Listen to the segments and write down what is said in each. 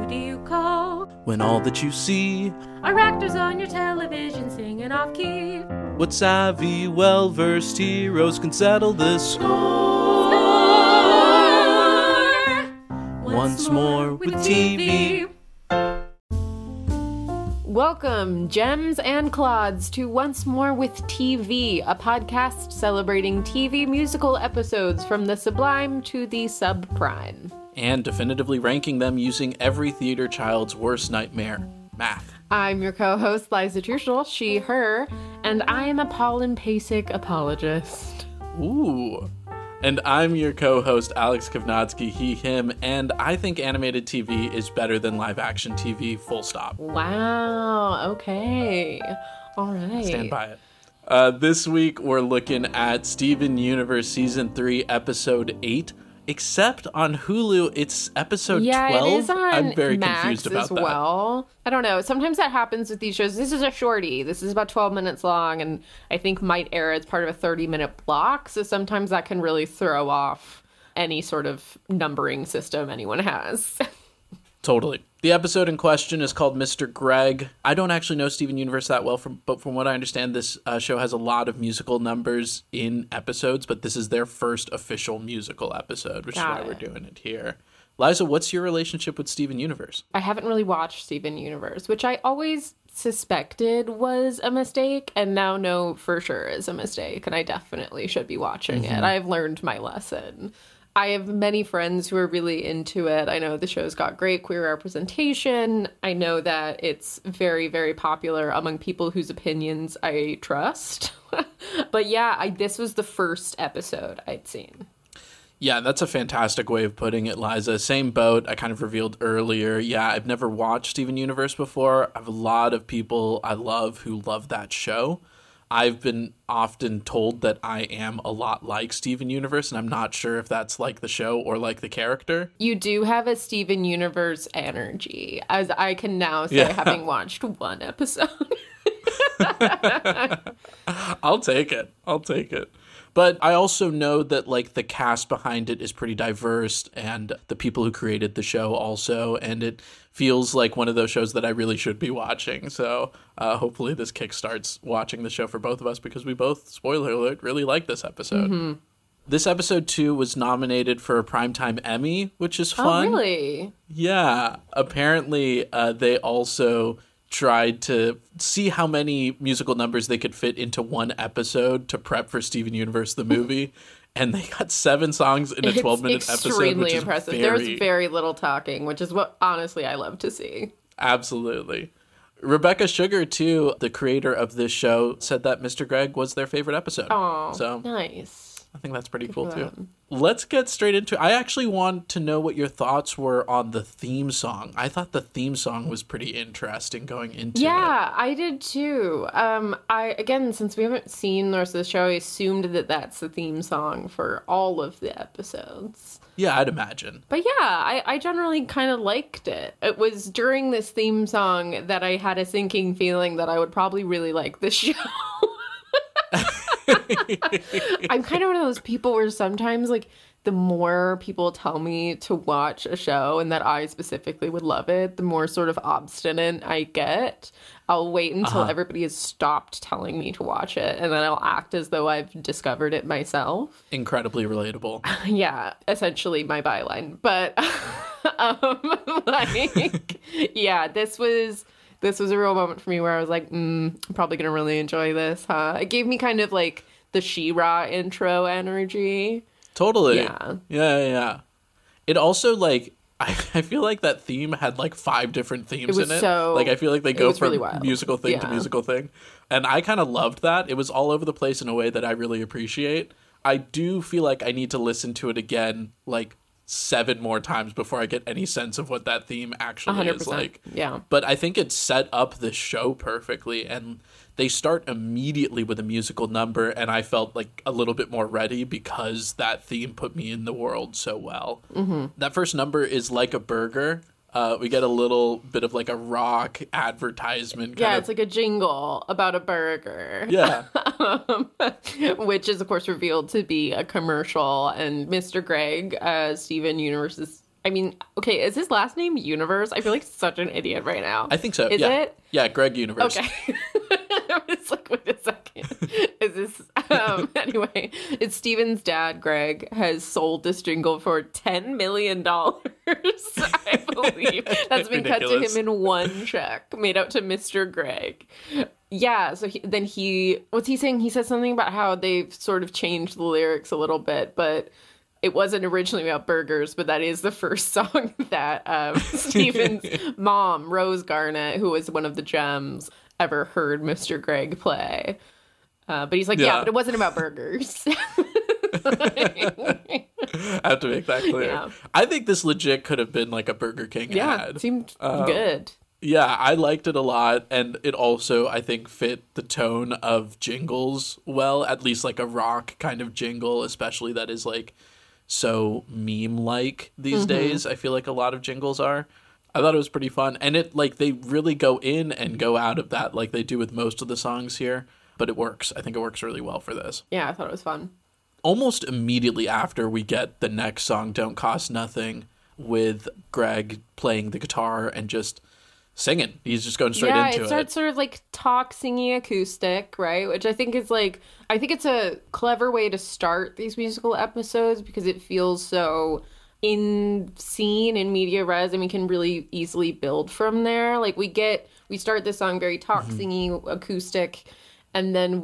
do you call when all that you see are actors on your television singing off key? What savvy, well-versed heroes can settle this score once more with TV. Welcome, gems and clods, to Once More with TV, a podcast celebrating TV musical episodes from the sublime to the subprime. And definitively ranking them using every theater child's worst nightmare, math. I'm your co-host, Liza Truschel, she, her, and I am a Paulin Pasek apologist. Ooh. And I'm your co-host, Alex Kovnatsky, he, him, and I think animated TV is better than live-action TV, full stop. Wow, okay. All right. Stand by it. This week, we're looking at Steven Universe Season 3, Episode 8. Except on Hulu, it's episode 12. Yeah, it is on I'm very Max confused about as that. well. I don't know. Sometimes that happens with these shows. This is a shorty. This is about 12 minutes long, and I think might air as part of a 30-minute block. So sometimes that can really throw off any sort of numbering system anyone has. Totally. The episode in question is called Mr. Greg. I don't actually know Steven Universe that well, but from what I understand, this show has a lot of musical numbers in episodes, but this is their first official musical episode, which is why we're doing it here. Liza, what's your relationship with Steven Universe? I haven't really watched Steven Universe, which I always suspected was a mistake, and now know for sure is a mistake, and I definitely should be watching it. I've learned my lesson. I have many friends who are really into it. I know the show's got great queer representation. I know that it's very, very popular among people whose opinions I trust. But yeah, this was the first episode I'd seen. Yeah, that's a fantastic way of putting it, Liza. Same boat I kind of revealed earlier. Yeah, I've never watched Steven Universe before. I have a lot of people I love who love that show. I've been often told that I am a lot like Steven Universe, and I'm not sure if that's like the show or like the character. You do have a Steven Universe energy, as I can now say, having watched one episode. I'll take it. But I also know that like the cast behind it is pretty diverse, and the people who created the show also, and it feels like one of those shows that I really should be watching. So hopefully this kickstarts watching the show for both of us, because we both, spoiler alert, really like this episode. Mm-hmm. This episode, too, was nominated for a Primetime Emmy, which is fun. Oh, really? Yeah. Apparently, they also tried to see how many musical numbers they could fit into one episode to prep for Steven Universe, the movie. And they got 7 songs in a 12-minute episode, extremely impressive. There's very little talking, which is what, honestly, I love to see. Absolutely. Rebecca Sugar, too, the creator of this show, said that Mr. Greg was their favorite episode. Oh, so nice. I think that's pretty cool, too. Let's get straight into it. I actually want to know what your thoughts were on the theme song. I thought the theme song was pretty interesting going into it. Yeah, I did, too. Again, since we haven't seen the rest of the show, I assumed that that's the theme song for all of the episodes. Yeah, I'd imagine. But yeah, I generally kind of liked it. It was during this theme song that I had a sinking feeling that I would probably really like this show. I'm kind of one of those people where sometimes, like, the more people tell me to watch a show and that I specifically would love it, the more sort of obstinate I get. I'll wait until everybody has stopped telling me to watch it, and then I'll act as though I've discovered it myself. Incredibly relatable. Yeah, essentially my byline. But, yeah, this was a real moment for me where I was like, I'm probably going to really enjoy this, huh? It gave me kind of like the She-Ra intro energy. Totally. Yeah. It also, like, I feel like that theme had like 5 different themes in it. Like, I feel like they go from really musical thing to musical thing. And I kind of loved that. It was all over the place in a way that I really appreciate. I do feel like I need to listen to it again, like, 7 more times before I get any sense of what that theme actually 100%. is like. Yeah. But I think it set up the show perfectly, and they start immediately with a musical number, and I felt like a little bit more ready because that theme put me in the world so well. Mm-hmm. That first number is Like a Burger. We get a little bit of like a rock advertisement. It's like a jingle about a burger. Yeah. Which is, of course, revealed to be a commercial. And Mr. Greg, Steven Universe's I mean, okay, is his last name Universe? I feel like such an idiot right now. I think so. Is yeah. it? Yeah, Greg Universe. Okay. I was like, wait a second. Is this anyway, it's Steven's dad, Greg, has sold this jingle for $10 million. I believe. That's been cut to him in one check made out to Mr. Greg. Yeah, so what's he saying? He said something about how they've sort of changed the lyrics a little bit, but it wasn't originally about burgers, but that is the first song that Steven's mom, Rose Garnett, who was one of the gems, ever heard Mr. Greg play. But he's like, yeah, but it wasn't about burgers. I have to make that clear. Yeah. I think this legit could have been like a Burger King ad. It seemed good. Yeah, I liked it a lot, and it also, I think, fit the tone of jingles well, at least like a rock kind of jingle, especially that is like so meme-like these days. I feel like a lot of jingles are. I thought it was pretty fun, and it like they really go in and go out of that like they do with most of the songs here, but it works. I think it works really well for this. Yeah, I thought it was fun. Almost immediately after, we get the next song, Don't Cost Nothing, with Greg playing the guitar and just singing. He's just going straight into it. Yeah, it starts sort of like talk singing acoustic, right? Which I think is like, I think it's a clever way to start these musical episodes because it feels so in scene and media res, and we can really easily build from there. Like we start this song very talk singy acoustic, and then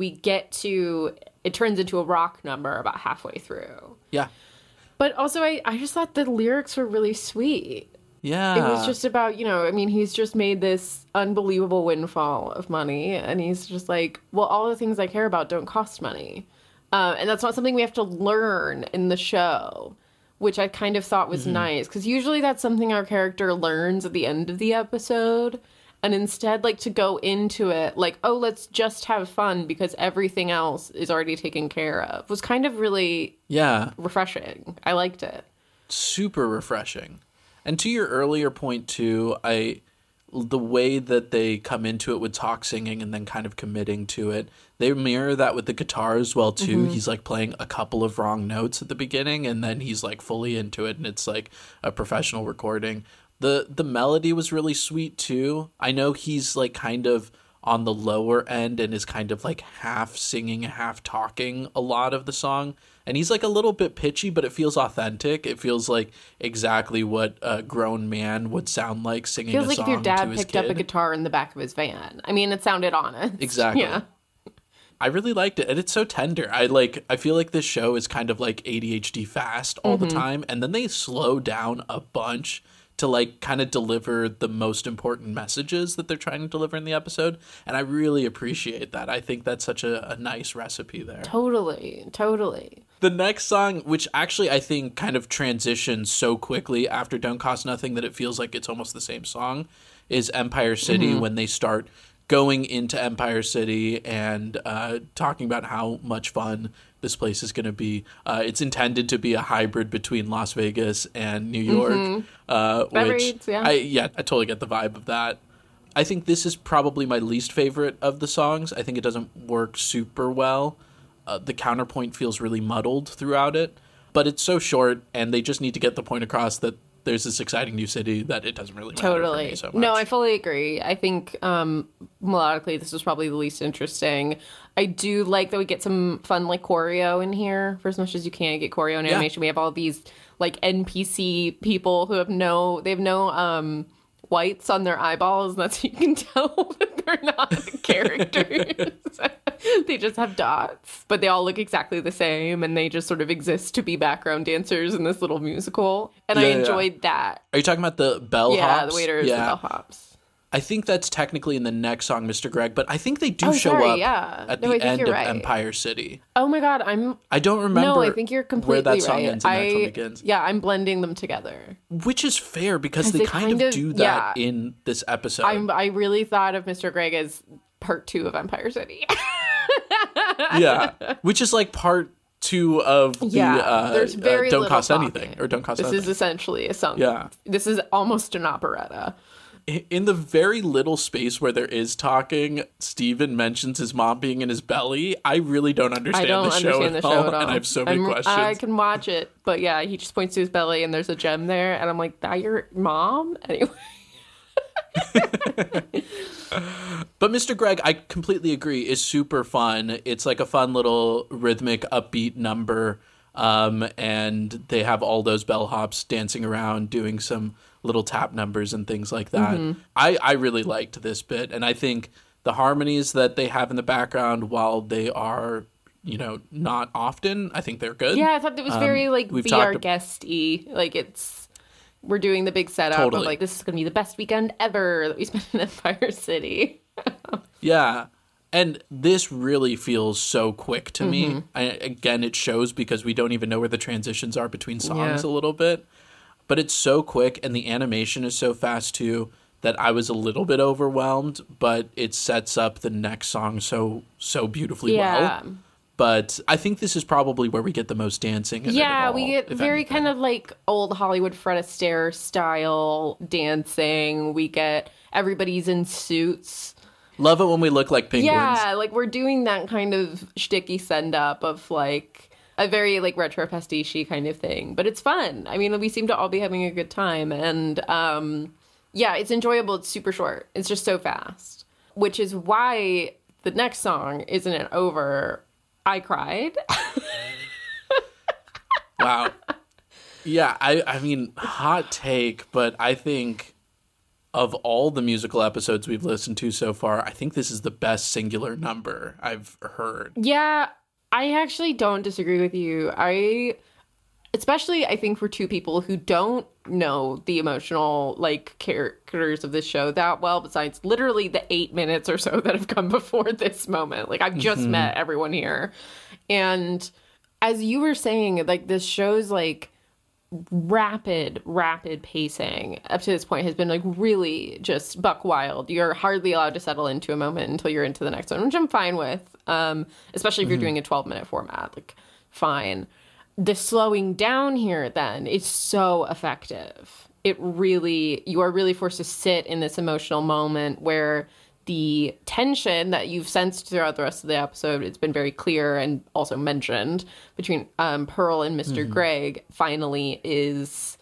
it turns into a rock number about halfway through. Yeah. But also I just thought the lyrics were really sweet. Yeah. It was just about, he's just made this unbelievable windfall of money, and he's just like, well, all the things I care about don't cost money. And that's not something we have to learn in the show, which I kind of thought was nice, because usually that's something our character learns at the end of the episode, and instead, like, to go into it like, oh, let's just have fun because everything else is already taken care of, was kind of really refreshing. I liked it. Super refreshing. And to your earlier point too, the way that they come into it with talk singing and then kind of committing to it, they mirror that with the guitar as well too. He's like playing a couple of wrong notes at the beginning, and then he's like fully into it, and it's like a professional recording. The melody was really sweet too. I know he's like kind of on the lower end and is kind of like half singing, half talking a lot of the song. And he's like a little bit pitchy, but it feels authentic. It feels like exactly what a grown man would sound like singing a song to his kid. Feels like if your dad picked up a guitar in the back of his van. I mean, it sounded honest. Exactly. Yeah. I really liked it, and it's so tender. I feel like this show is kind of like ADHD fast all the time, and then they slow down a bunch to like kind of deliver the most important messages that they're trying to deliver in the episode. And I really appreciate that. I think that's such a nice recipe there. Totally. The next song, which actually I think kind of transitions so quickly after Don't Cost Nothing that it feels like it's almost the same song, is Empire City, when they start going into Empire City and talking about how much fun this place is going to be. It's intended to be a hybrid between Las Vegas and New York. I totally get the vibe of that. I think this is probably my least favorite of the songs. I think it doesn't work super well. The counterpoint feels really muddled throughout it, but it's so short, and they just need to get the point across that there's this exciting new city that it doesn't really matter for me so much. No, I fully agree. I think melodically this is probably the least interesting. I do like that we get some fun like choreo in here for as much as you can get choreo in animation. We have all these like NPC people who have no whites on their eyeballs, and that's how you can tell that they're not the characters. They just have dots, but they all look exactly the same, and they just sort of exist to be background dancers in this little musical. And I enjoyed that. Are you talking about the bellhops? Yeah, the waiters, the bellhops. I think that's technically in the next song, Mr. Greg, but I think they do show up at the end of Empire City. Oh my god, I don't remember. No, I think you're completely where that song right. ends and the next one begins. Yeah, I'm blending them together. Which is fair because they kind of do that in this episode. I really thought of Mr. Greg as part 2 of Empire City. Yeah, which is like part 2 of the there's very Don't little Cost talking. Anything or Don't Cost This Anything. is essentially a song. Yeah. This is almost an operetta. in the very little space where there is talking, Steven mentions his mom being in his belly. I really don't understand the show at all, and I have so many questions. I can watch it, but yeah, he just points to his belly and there's a gem there, and I'm like, that your mom? Anyway. But Mr. Greg, I completely agree, is super fun. It's like a fun little rhythmic, upbeat number. And they have all those bellhops dancing around, doing some little tap numbers and things like that. Mm-hmm. I really liked this bit. And I think the harmonies that they have in the background, while they are, you know, not often, I think they're good. Yeah, I thought it was very, like, Be Our Guest-y. Like, we're doing the big setup of, like, this is going to be the best weekend ever that we spent in Empire City. Yeah. And this really feels so quick to me. Again, it shows because we don't even know where the transitions are between songs a little bit. But it's so quick, and the animation is so fast, too, that I was a little bit overwhelmed. But it sets up the next song so beautifully well. But I think this is probably where we get the most dancing. We get very kind of like old Hollywood Fred Astaire style dancing. We get everybody's in suits. Love it when we look like penguins. Yeah, like we're doing that kind of shticky send-up of like a very like retro pastiche kind of thing. But it's fun. I mean, we seem to all be having a good time. And it's enjoyable. It's super short. It's just so fast. Which is why the next song, Isn't It Over? I cried. Wow. Yeah, I mean, hot take, but I think of all the musical episodes we've listened to so far, I think this is the best singular number I've heard. Yeah, I actually don't disagree with you. Especially, I think, for two people who don't know the emotional, like, characters of this show that well, besides literally the 8 minutes or so that have come before this moment. Like, I've just met everyone here. And as you were saying, like, this show's, like, rapid pacing up to this point has been, like, really just buck wild. You're hardly allowed to settle into a moment until you're into the next one, which I'm fine with, especially if you're doing a 12-minute format. Like, fine. The slowing down here, then, is so effective. You are really forced to sit in this emotional moment where the tension that you've sensed throughout the rest of the episode, it's been very clear and also mentioned between Pearl and Mr. Greg, finally is,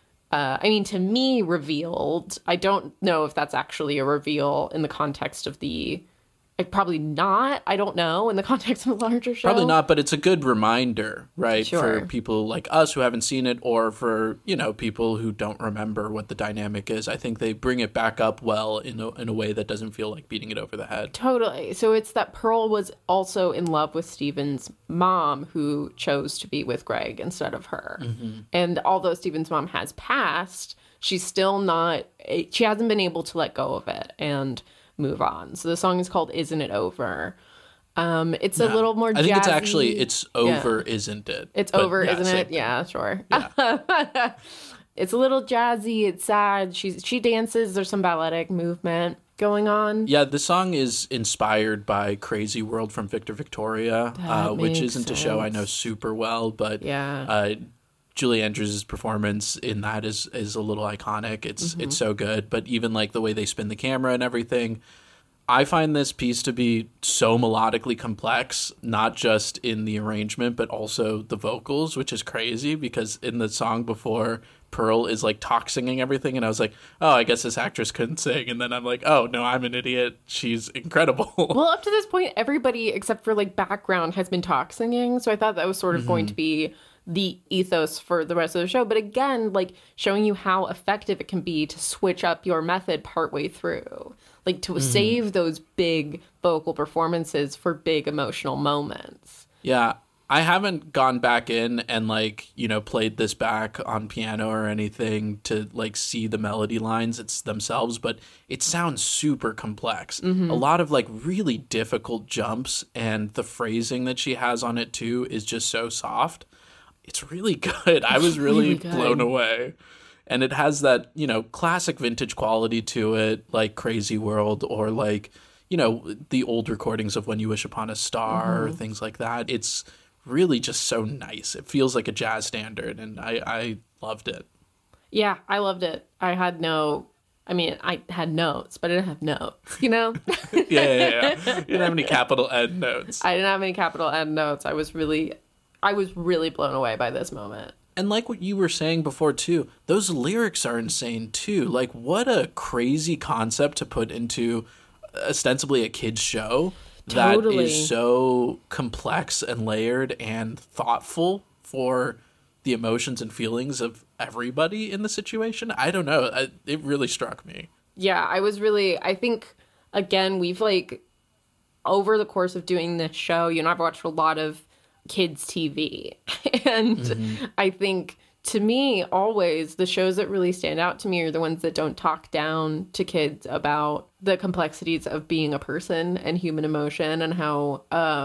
to me, revealed. I don't know if that's actually a reveal in the context of probably not. I don't know, in the context of a larger show. Probably not, but it's a good reminder, right? Sure. For people like us who haven't seen it, or for, people who don't remember what the dynamic is. I think they bring it back up well in a way that doesn't feel like beating it over the head. Totally. So it's that Pearl was also in love with Steven's mom, who chose to be with Greg instead of her. Mm-hmm. And although Steven's mom has passed, she's still not, she hasn't been able to let go of it and move on. So the song is called Isn't It Over? It's a little more jazzy. I think it's actually, it's over, isn't it? It's but, over, isn't it? Thing. Yeah, sure. Yeah. It's a little jazzy. It's sad. She dances. There's some balletic movement going on. Yeah, the song is inspired by Crazy World from Victor Victoria, which isn't a show I know super well, but Julie Andrews' performance in that is a little iconic. It's so good. But even like the way they spin the camera and everything, I find this piece to be so melodically complex, not just in the arrangement, but also the vocals, which is crazy because in the song before, Pearl is like talk singing everything. And I was like, oh, I guess this actress couldn't sing. And then I'm like, oh, no, I'm an idiot. She's incredible. Well, up to this point, everybody except for like background has been talk singing. So I thought that was sort of going to be the ethos for the rest of the show. But again, like showing you how effective it can be to switch up your method partway through, like to save those big vocal performances for big emotional moments. Yeah. I haven't gone back in and like, played this back on piano or anything to like see the melody lines themselves, but it sounds super complex. A lot of like really difficult jumps, and the phrasing that she has on it too is just so soft. It's really good. I was really blown away. And it has that, classic vintage quality to it, like Crazy World or like, the old recordings of When You Wish Upon a Star or things like that. It's really just so nice. It feels like a jazz standard, and I loved it. Yeah, I loved it. I had no I mean, I had notes, but I didn't have notes, you know? Yeah. You didn't have any capital N notes. I didn't have any capital N notes. I was really blown away by this moment. And like what you were saying before, too, those lyrics are insane, too. Like, what a crazy concept to put into ostensibly a kid's show that is so complex and layered and thoughtful for the emotions and feelings of everybody in the situation. I don't know. It really struck me. Yeah, I think, again, we've like, over the course of doing this show, I've watched a lot of kids TV. And I think, to me, always the shows that really stand out to me are the ones that don't talk down to kids about the complexities of being a person and human emotion, and how,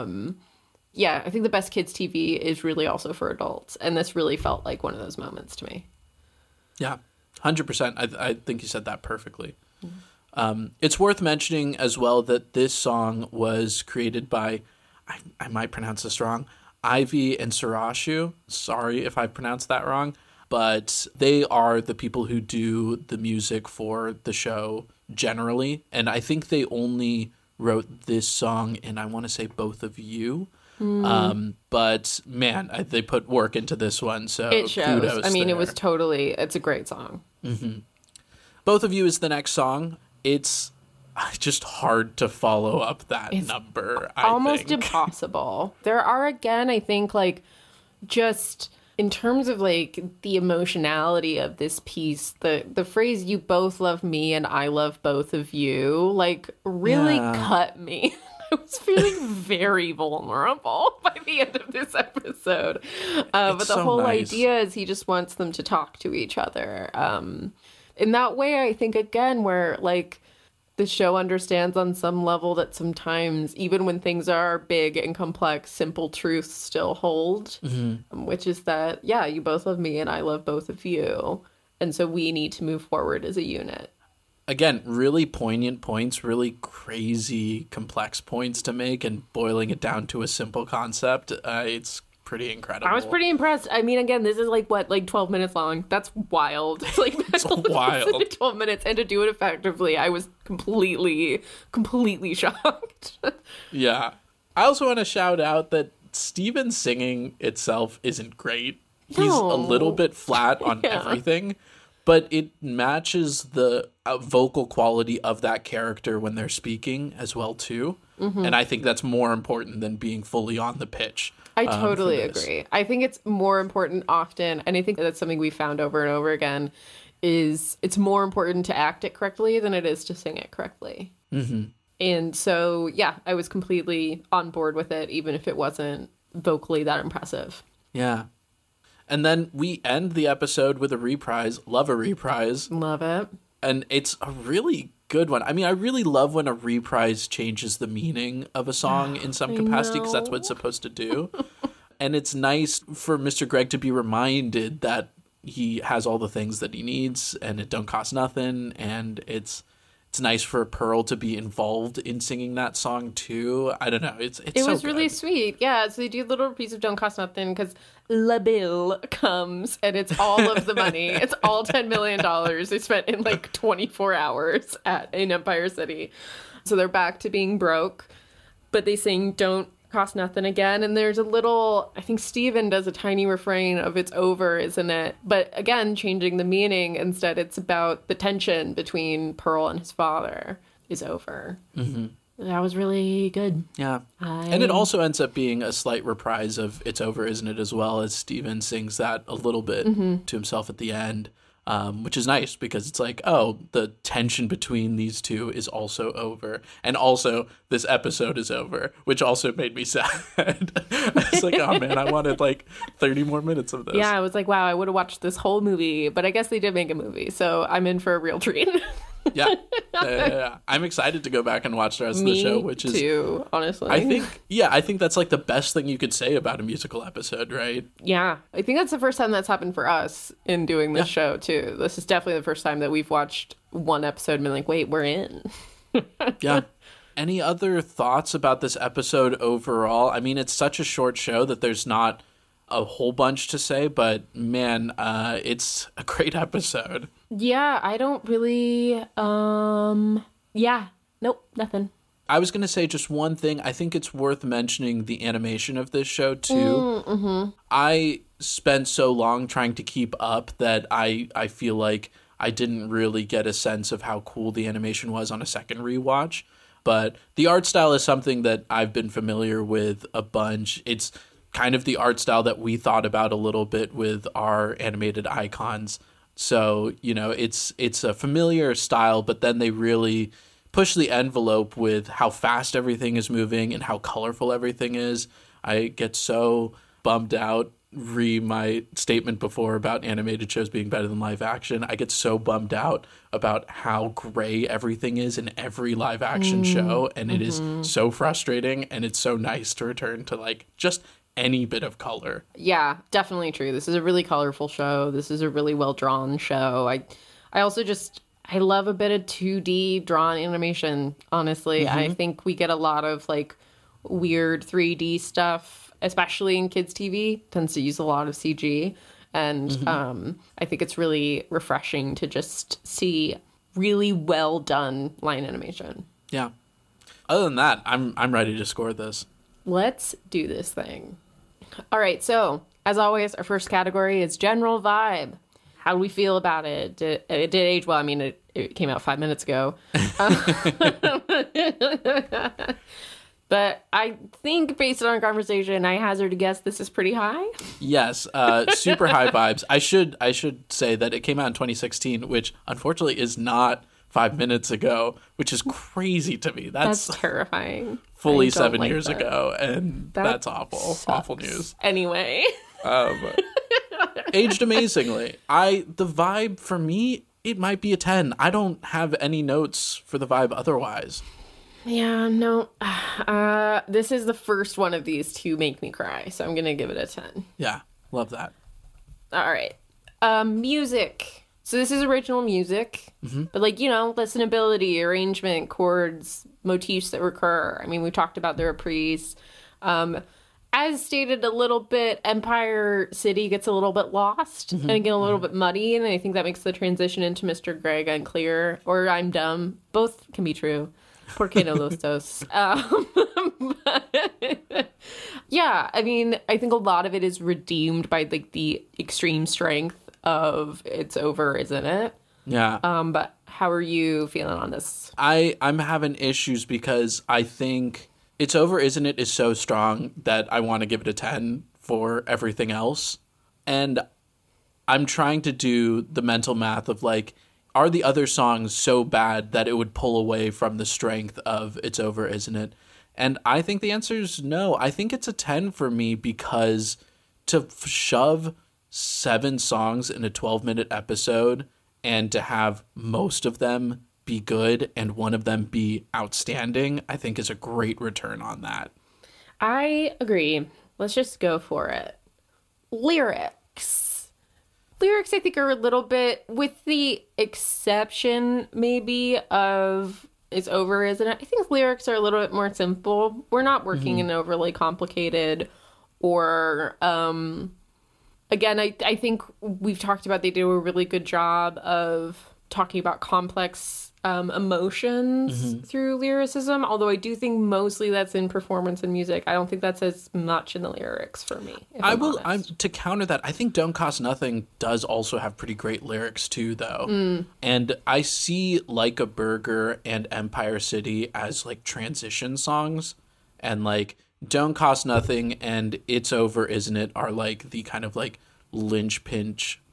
I think the best kids TV is really also for adults. And this really felt like one of those moments to me. Yeah, 100%. I think you said that perfectly. It's worth mentioning as well that this song was created by, I might pronounce this wrong, Ivy and Sarashu. Sorry if I pronounced that wrong, but they are the people who do the music for the show generally. And I think they only wrote this song in, I want to say, Both of You. But man, they put work into this one, so it shows. Kudos I mean, there. it's a great song. Both of You is the next song. It's just hard to follow up that number. Almost impossible. There are, again, I think, like, just in terms of like the emotionality of this piece, the phrase "you both love me and I love both of you" like really cut me. I was feeling very vulnerable by the end of this episode. But the whole idea is he just wants them to talk to each other. In that way, I think, again, where like the show understands on some level that sometimes, even when things are big and complex, simple truths still hold, which is that, you both love me and I love both of you. And so we need to move forward as a unit. Again, really poignant points, really crazy, complex points to make, and boiling it down to a simple concept. It's pretty incredible. I was pretty impressed. I mean, again, this is like 12 minutes long. That's wild. It's like it's wild. 12 minutes, and to do it effectively, I was completely shocked. Yeah. I also want to shout out that Steven singing itself isn't great. He's a little bit flat on everything, but it matches the vocal quality of that character when they're speaking as well, too. And I think that's more important than being fully on the pitch. I totally agree. I think it's more important often, and I think that's something we found over and over again, is it's more important to act it correctly than it is to sing it correctly. And so, I was completely on board with it, even if it wasn't vocally that impressive. Yeah. And then we end the episode with a reprise. Love a reprise. Love it. And it's a really good one. I mean, I really love when a reprise changes the meaning of a song in some capacity, because that's what it's supposed to do. And it's nice for Mr. Greg to be reminded that he has all the things that he needs and it don't cost nothing. And it's nice for Pearl to be involved in singing that song too. I don't know. It so was really good. sweet. Yeah, so they do a little piece of Don't Cost Nothing because La Bill comes and it's all of the money. It's all $10 million they spent in like 24 hours in Empire City. So they're back to being broke, but they sing Don't Cost Nothing again. And there's a little, I think Steven does a tiny refrain of "It's over, isn't it?" But again, changing the meaning. Instead, it's about the tension between Pearl and his father is over. That was really good. Yeah. And it also ends up being a slight reprise of "It's Over, Isn't It?" as well, as Steven sings that a little bit to himself at the end, which is nice because it's like, oh, the tension between these two is also over. And also, this episode is over, which also made me sad. I was like, oh man, I wanted like 30 more minutes of this. Yeah, I was like, wow, I would have watched this whole movie, but I guess they did make a movie, so I'm in for a real treat. Yeah. I'm excited to go back and watch the rest of the show, which is too, honestly. I think that's like the best thing you could say about a musical episode, right? Yeah. I think that's the first time that's happened for us in doing this show too. This is definitely the first time that we've watched one episode and been like, wait, we're in. Yeah. Any other thoughts about this episode overall? I mean, it's such a short show that there's not a whole bunch to say, but man, it's a great episode. Yeah, I don't really, yeah, nope, nothing. I was going to say just one thing. I think it's worth mentioning the animation of this show, too. Mm-hmm. I spent so long trying to keep up that I feel like I didn't really get a sense of how cool the animation was on a second rewatch. But the art style is something that I've been familiar with a bunch. It's kind of the art style that we thought about a little bit with our animated icons. So, you know, it's a familiar style, but then they really push the envelope with how fast everything is moving and how colorful everything is. I get so bummed out, my statement before about animated shows being better than live action. I get so bummed out about how gray everything is in every live action show, and it is so frustrating, and it's so nice to return to like just any bit of color. Yeah, definitely true. This is a really colorful show. This is a really well drawn show. I also just I love a bit of 2D drawn animation, honestly. I think we get a lot of like weird 3D stuff, especially in kids TV, tends to use a lot of CG. And I think it's really refreshing to just see really well done line animation. Yeah. Other than that, I'm ready to score this. Let's do this thing. All right, so as always, our first category is general vibe. How do we feel about it? It did age well. I mean, it came out 5 minutes ago. But I think based on our conversation, I hazard a guess this is pretty high. Yes, super high vibes. I should say that it came out in 2016, which unfortunately is not 5 minutes ago, which is crazy to me. That's terrifying. Fully 7 years ago, and that's awful. Sucks. Awful news. Anyway. Aged amazingly. The vibe for me, it might be a 10. I don't have any notes for the vibe otherwise. Yeah, no. This is the first one of these to make me cry, so I'm going to give it a 10. Yeah, love that. All right. Music. So this is original music, but like, you know, listenability, arrangement, chords, motifs that recur. I mean, we talked about the reprise. As stated a little bit, Empire City gets a little bit lost and again a little bit muddy, and I think that makes the transition into Mr. Greg unclear, or I'm dumb. Both can be true. Porque no los dos. Yeah, I mean, I think a lot of it is redeemed by like the extreme strength of It's Over, Isn't It? Yeah. But how are you feeling on this? I'm having issues because I think It's Over, Isn't It is so strong that I want to give it a 10 for everything else. And I'm trying to do the mental math of like, are the other songs so bad that it would pull away from the strength of It's Over, Isn't It? And I think the answer is no. I think it's a 10 for me because to shove 7 songs in a 12-minute episode and to have most of them be good and one of them be outstanding, I think is a great return on that. I agree. Let's just go for it. Lyrics, I think, are a little bit, with the exception maybe of It's Over, Isn't It? I think lyrics are a little bit more simple. We're not working in overly complicated or, again, I think we've talked about they do a really good job of talking about complex emotions through lyricism, although I do think mostly that's in performance and music. I don't think that's as much in the lyrics for me. To counter that, I think Don't Cost Nothing does also have pretty great lyrics too, though. And I see Like a Burger and Empire City as like transition songs, and like Don't Cost Nothing and It's Over, Isn't It are like the kind of like linchpin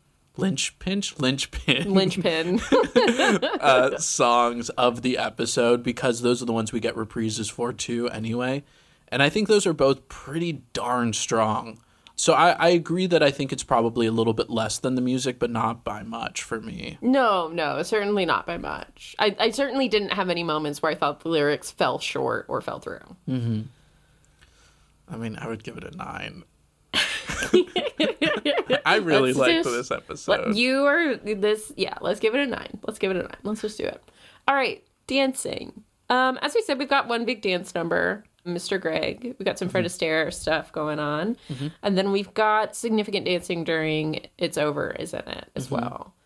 songs of the episode, because those are the ones we get reprises for too anyway. And I think those are both pretty darn strong. So I agree that I think it's probably a little bit less than the music, but not by much for me. No, certainly not by much. I certainly didn't have any moments where I felt the lyrics fell short or fell through. I mean, I would give it a 9. I really liked this episode. Let's give it a 9. Let's just do it. All right, dancing. As we said, we've got one big dance number, Mr. Greg. We've got some Fred Astaire stuff going on. And then we've got significant dancing during It's Over, Isn't It, as well.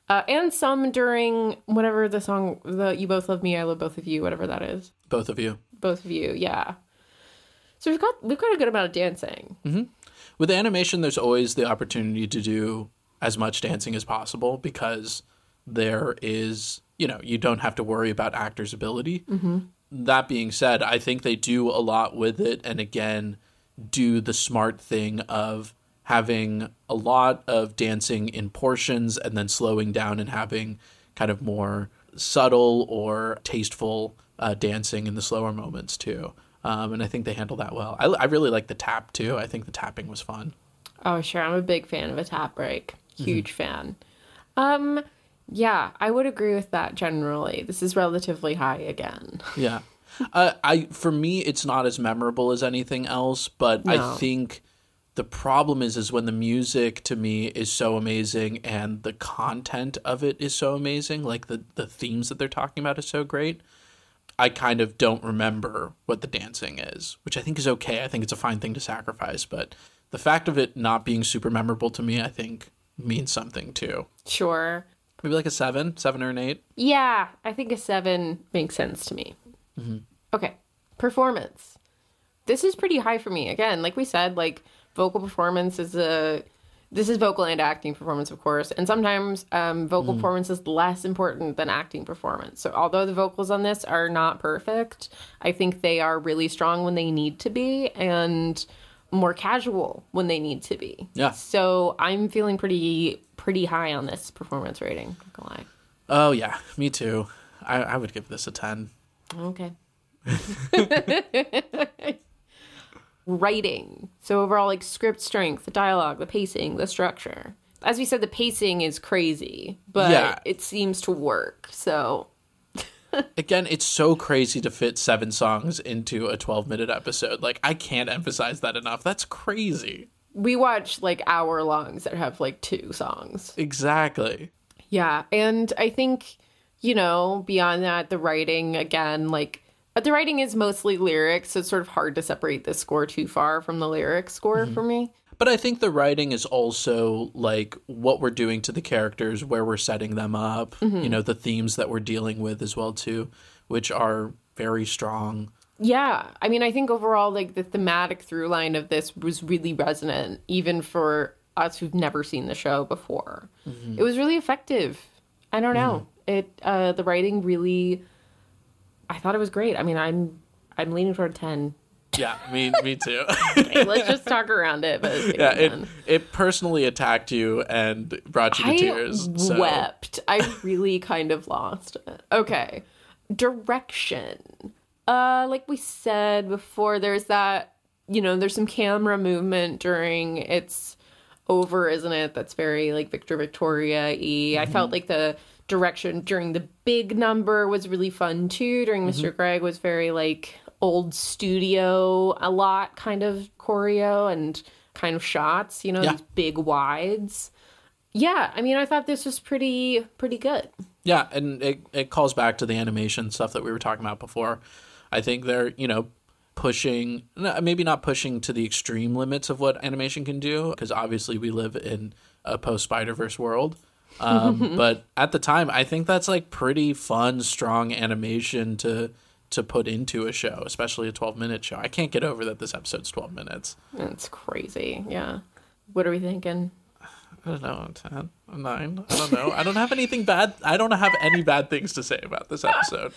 And some during whatever the song, the You Both Love Me, I Love Both of You, whatever that is. Both of you. Both of you, yeah. So we've got a good amount of dancing. Mm-hmm. With animation, there's always the opportunity to do as much dancing as possible because there is, you don't have to worry about actors' ability. Mm-hmm. That being said, I think they do a lot with it, and again, do the smart thing of having a lot of dancing in portions and then slowing down and having kind of more subtle or tasteful dancing in the slower moments too. And I think they handle that well. I really like the tap too. I think the tapping was fun. Oh, sure. I'm a big fan of a tap break. Huge fan. Yeah, I would agree with that generally. This is relatively high again. Yeah. For me, it's not as memorable as anything else, but no. I think the problem is when the music to me is so amazing and the content of it is so amazing, like the themes that they're talking about is so great, I kind of don't remember what the dancing is, which I think is okay. I think it's a fine thing to sacrifice, but the fact of it not being super memorable to me, I think means something too. Sure. Maybe like a 7 or an 8. Yeah, I think a 7 makes sense to me. Mm-hmm. Okay, performance. This is pretty high for me. Again, like we said, like vocal performance this is vocal and acting performance, of course. And sometimes vocal performance is less important than acting performance. So although the vocals on this are not perfect, I think they are really strong when they need to be and more casual when they need to be. Yeah. So I'm feeling pretty high on this performance rating. Not gonna lie. Oh, yeah. Me too. I would give this a 10. Okay. Writing. So overall, like script strength, the dialogue, the pacing, the structure. As we said, the pacing is crazy, but it seems to work. So again, it's so crazy to fit 7 songs into a 12-minute episode. Like, I can't emphasize that enough. That's crazy. We watch like hour-longs that have like 2 songs. Exactly. Yeah, and I think, beyond that, the writing, again, like, the writing is mostly lyrics, so it's sort of hard to separate the score too far from the lyric score for me. But I think the writing is also, like, what we're doing to the characters, where we're setting them up, the themes that we're dealing with as well, too, which are very strong. Yeah. I mean, I think overall, like, the thematic through line of this was really resonant, even for us who've never seen the show before. It was really effective. I don't know. The writing really... I thought it was great. I mean, I'm leaning toward 10. Yeah, me too. Okay, let's just talk around it. But yeah, it personally attacked you and brought you to tears. I wept. I really kind of lost it. Okay, direction. Like we said before, there's that. There's some camera movement during its over, isn't it? That's very like Victoria-y. I felt like the direction during the big number was really fun too. During Mr. Greg was very like old studio, a lot kind of choreo and kind of shots, these big wides. Yeah, I mean, I thought this was pretty good. Yeah, and it calls back to the animation stuff that we were talking about before. I think they're, pushing, maybe not pushing to the extreme limits of what animation can do, because obviously we live in a post-Spider-Verse world. But at the time, I think that's like pretty fun, strong animation to put into a show, especially a 12-minute show. I can't get over that this episode's 12 minutes. That's crazy. Yeah. What are we thinking? I don't know. 10, 9. I don't know. I don't have anything bad. I don't have any bad things to say about this episode.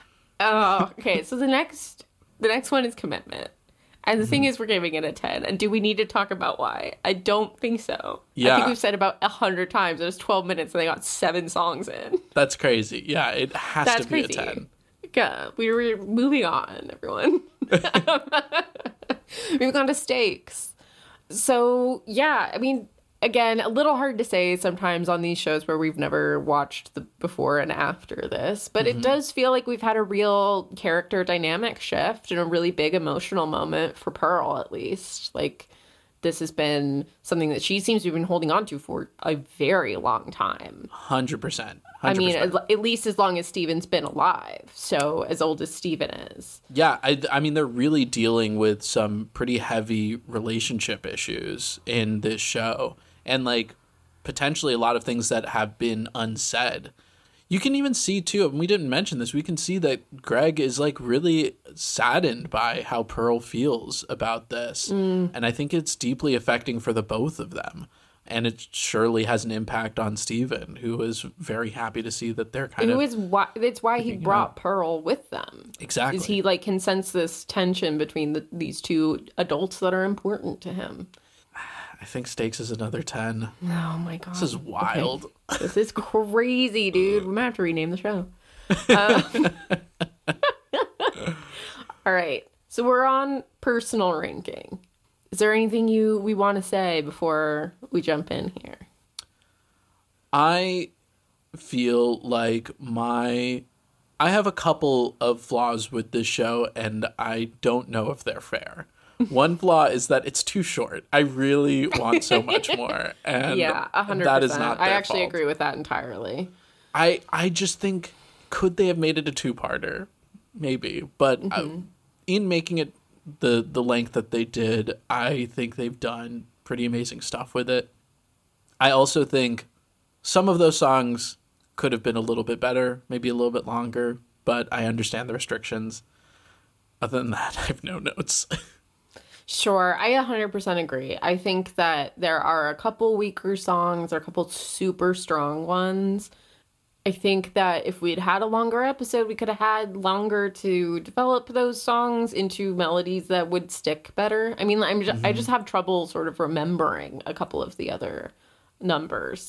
Oh, okay. So the next one is commitment. And the thing is, we're giving it a 10. And do we need to talk about why? I don't think so. Yeah. I think we've said about 100 times. It was 12 minutes and they got 7 songs in. That's crazy. Yeah, it has to be crazy. A 10. Yeah, we were moving on, everyone. We've gone to stakes. So, yeah, I mean, again, a little hard to say sometimes on these shows where we've never watched the before and after this, but it does feel like we've had a real character dynamic shift and a really big emotional moment for Pearl, at least. Like, this has been something that she seems to have been holding on to for a very long time. 100%. I mean, at least as long as Steven's been alive. So as old as Steven is. Yeah, I mean, they're really dealing with some pretty heavy relationship issues in this show. And, like, potentially a lot of things that have been unsaid. You can even see, too, and we didn't mention this, we can see that Greg is, like, really saddened by how Pearl feels about this. And I think it's deeply affecting for the both of them. And it surely has an impact on Steven, who is very happy to see that they're kind of... It's why he brought Pearl with them. Exactly. Is he, like, can sense this tension between these two adults that are important to him. I think Stakes is another 10. Oh, my God. This is wild. Okay. This is crazy, dude. We might have to rename the show. All right. So we're on personal ranking. Is there anything we want to say before we jump in here? I feel like I have a couple of flaws with this show, and I don't know if they're fair. One flaw is that it's too short. I really want so much more. And yeah, 100%. That is not their I actually fault. agree with that entirely. I just think, could they have made it a two-parter? Maybe. But in making it the length that they did, I think they've done pretty amazing stuff with it. I also think some of those songs could have been a little bit better, maybe a little bit longer, but I understand the restrictions. Other than that, I have no notes. Sure, I 100% agree. I think that there are a couple weaker songs or a couple super strong ones. I think that if we'd had a longer episode, we could have had longer to develop those songs into melodies that would stick better. I mean, I just have trouble sort of remembering a couple of the other numbers.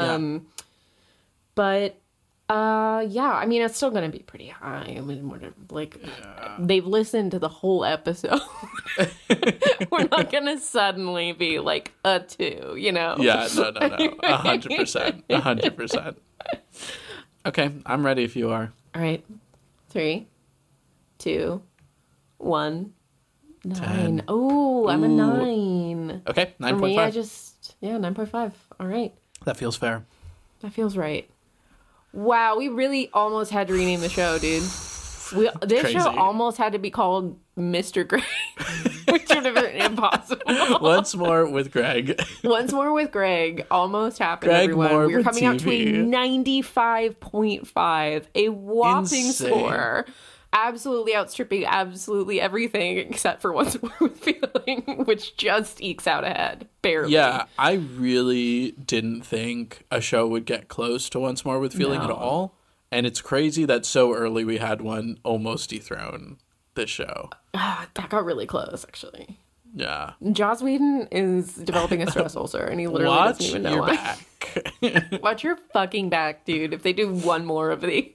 But yeah, I mean, it's still going to be pretty high. I mean, they've listened to the whole episode. We're not going to suddenly be like a 2, you know? Yeah, no. 100%. 100%. Okay, I'm ready if you are. All right. 3, 2, 1, 9. 10. Oh, I'm a 9. Okay, 9.5. For me, 9.5. All right. That feels fair. That feels right. Wow, we really almost had to rename the show, dude. This Crazy. show almost had to be called Mr. Greg, which would have been impossible. Once more with Greg. Once more with Greg. Almost happened, Greg everyone. Moore We're with coming out to a TV. 95.5, a whopping Insane. score. Absolutely outstripping absolutely everything except for Once More with Feeling, which just ekes out ahead. Barely. Yeah, I really didn't think a show would get close to Once More with Feeling at all. And it's crazy that so early we had one almost dethrone this show. That got really close, actually. Yeah. Joss Whedon is developing a stress ulcer, and he literally Watch doesn't even know your why. back. Watch your fucking back, dude. If they do one more of these.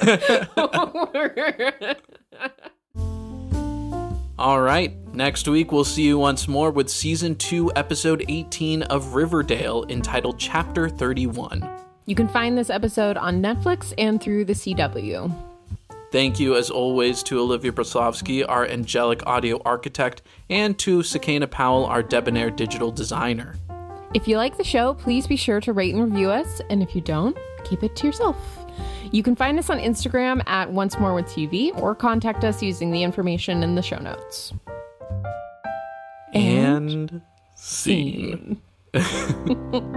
All right. Next week, we'll see you once more with Season 2, Episode 18 of Riverdale, entitled Chapter 31. You can find this episode on Netflix and through the CW. Thank you, as always, to Olivia Braslovsky, our angelic audio architect, and to Sakina Powell, our debonair digital designer. If you like the show, please be sure to rate and review us. And if you don't, keep it to yourself. You can find us on Instagram at Once More with TV or contact us using the information in the show notes. And scene.